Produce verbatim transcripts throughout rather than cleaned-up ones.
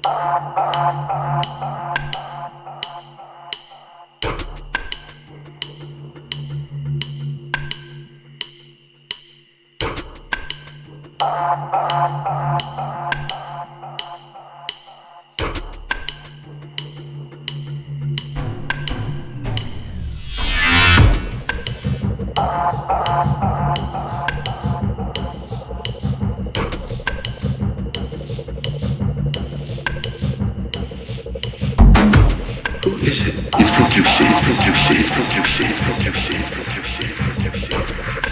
Who is it? You think you see, think you see, think you see, think you see, think you see, think you see.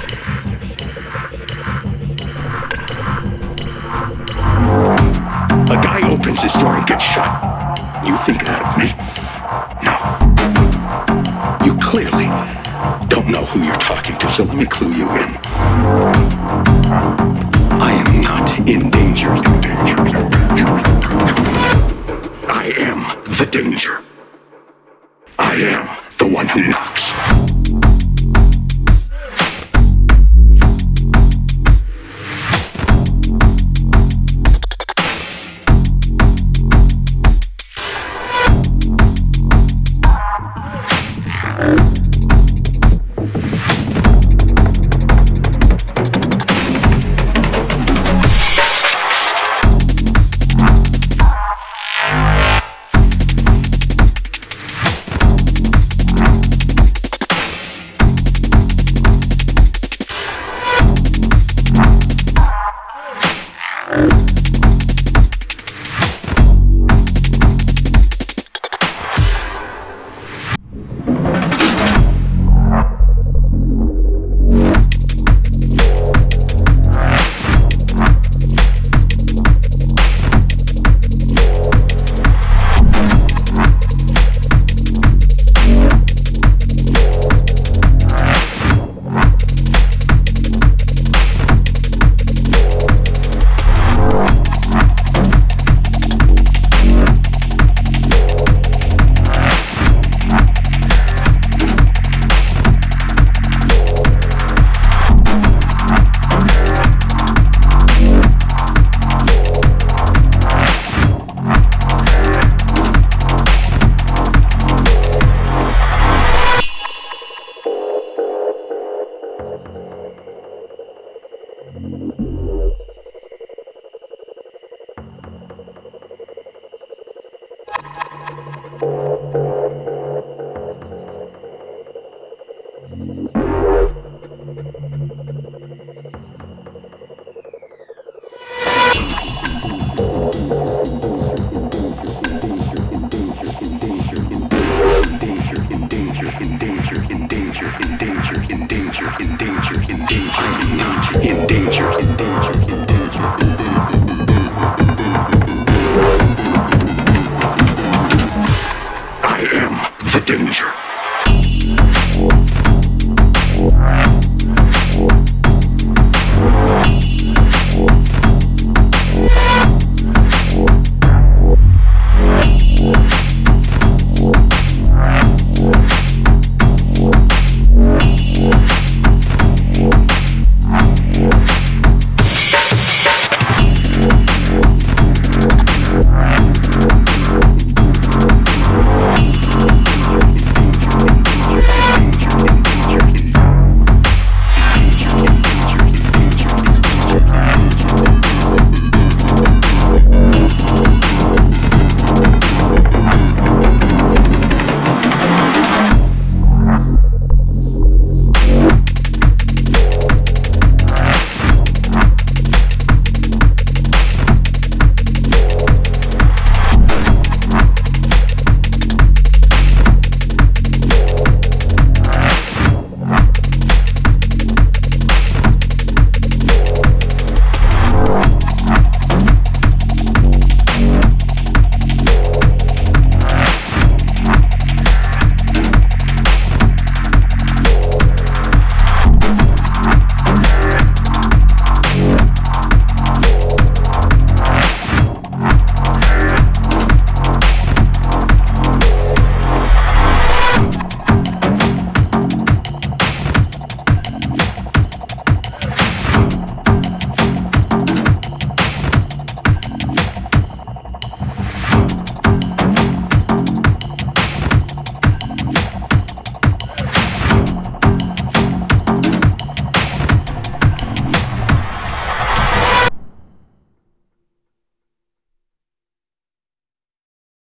A guy opens his door and gets shot. You think that of me? No. You clearly don't know who you're talking to, so let me clue you in. I am not in danger. In danger.